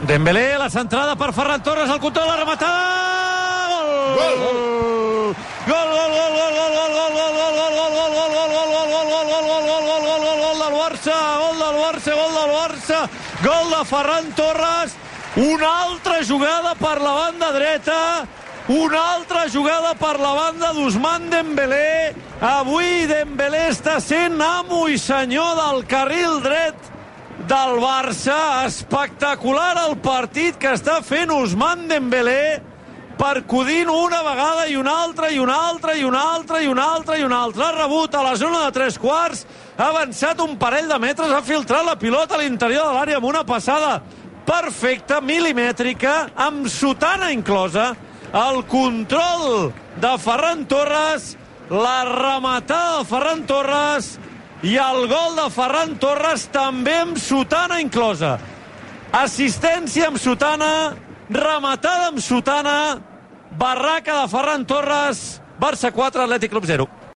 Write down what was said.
Dembélé, la centrada per Ferran Torres, el control, la rematada... Gol! Gol, gol, gol, gol, gol, gol, gol, gol, gol, gol, gol de Ferran Torres, una altra jugada per la banda dreta, una altra jugada per la banda d'Ousmane Dembélé. Avui Dembélé està sent amo i senyor del carril dret del Barça. Espectacular el partit que està fent Ousmane Dembélé, percudint una vegada i una altra i una altra i una altra i una altra i una altra. Ha rebut a la zona de tres quarts, ha avançat un parell de metres, ha filtrat la pilota a l'interior de l'àrea amb una passada perfecta, milimètrica, amb sotana inclosa. El control de Ferran Torres, la rematada de Ferran Torres i el gol de Ferran Torres també amb sotana inclosa. Assistència amb sotana, rematada amb sotana, barraca de Ferran Torres, Barça 4, Atlètic Club 0.